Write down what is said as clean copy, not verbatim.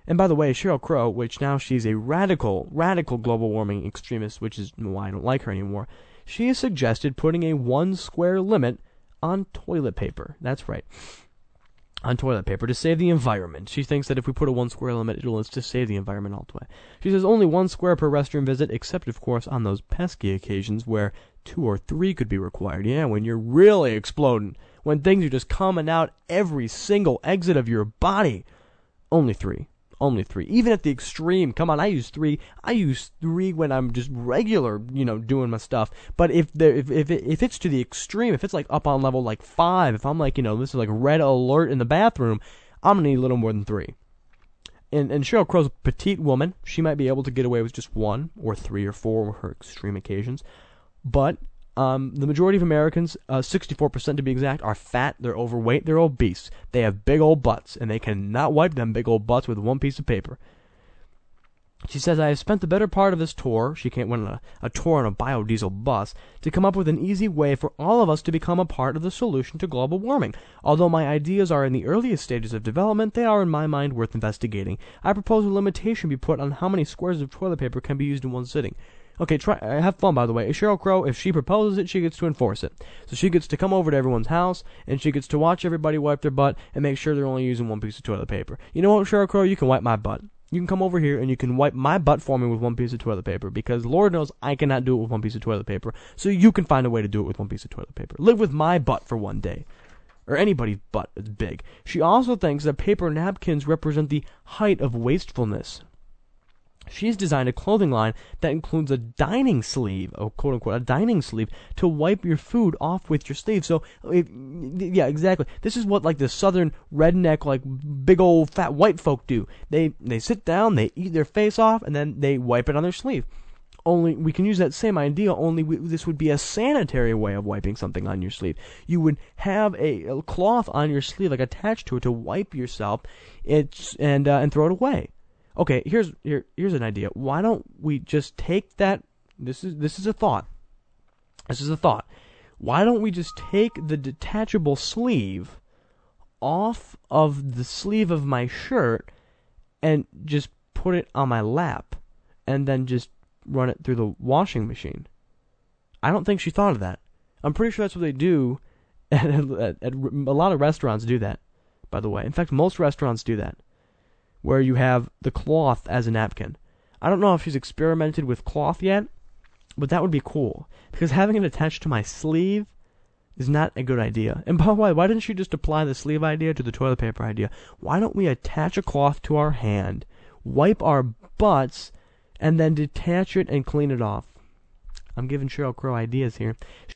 And by the way, Sheryl Crow, which now she's a radical global warming extremist, which is why I don't like her anymore, she has suggested putting a 1 square limit on toilet paper. That's right. On toilet paper to save the environment. She thinks that if we put a 1 square limit, it'll just save the environment all the way. She says only 1 square per restroom visit, except of course on those pesky occasions where 2 or 3 could be required. Yeah, when you're really exploding, when things are just coming out every single exit of your body. Only 3. Only 3. Even at the extreme. Come on, I use 3. I use 3 when I'm just regular, doing my stuff. But if it's to the extreme, if it's like up on level like 5, if I'm like, this is like red alert in the bathroom, I'm gonna need a little more than 3. And Sheryl Crow's a petite woman. She might be able to get away with just 1 or 3 or 4 her extreme occasions. But the majority of Americans, 64% to be exact, are fat, they're overweight, they're obese. They have big old butts, and they cannot wipe them big old butts with 1 piece of paper. She says, I have spent the better part of this tour, she went on a tour on a biodiesel bus, to come up with an easy way for all of us to become a part of the solution to global warming. Although my ideas are in the earliest stages of development, they are in my mind worth investigating. I propose a limitation be put on how many squares of toilet paper can be used in one sitting. Okay, have fun, by the way. Sheryl Crow, if she proposes it, she gets to enforce it. So she gets to come over to everyone's house, and she gets to watch everybody wipe their butt and make sure they're only using 1 piece of toilet paper. You know what, Sheryl Crow? You can wipe my butt. You can come over here and you can wipe my butt for me with 1 piece of toilet paper, because Lord knows I cannot do it with 1 piece of toilet paper, so you can find a way to do it with 1 piece of toilet paper. Live with my butt for 1 day. Or anybody's butt is big. She also thinks that paper napkins represent the height of wastefulness. She's designed a clothing line that includes a dining sleeve, or quote-unquote, a dining sleeve, to wipe your food off with your sleeve. So, yeah, exactly. This is what, like, the southern redneck, like, big old fat white folk do. They sit down, they eat their face off, and then they wipe it on their sleeve. Only, we can use that same idea, only this would be a sanitary way of wiping something on your sleeve. You would have a cloth on your sleeve, like, attached to it to wipe yourself, and throw it away. Okay, here's an idea. Why don't we just take that? This is a thought. This is a thought. Why don't we just take the detachable sleeve off of the sleeve of my shirt and just put it on my lap, and then just run it through the washing machine? I don't think she thought of that. I'm pretty sure that's what they do. At a lot of restaurants do that, by the way. In fact, most restaurants do that, where you have the cloth as a napkin. I don't know if she's experimented with cloth yet, but that would be cool, because having it attached to my sleeve is not a good idea. And by the way, why didn't she just apply the sleeve idea to the toilet paper idea? Why don't we attach a cloth to our hand, wipe our butts, and then detach it and clean it off? I'm giving Sheryl Crow ideas here.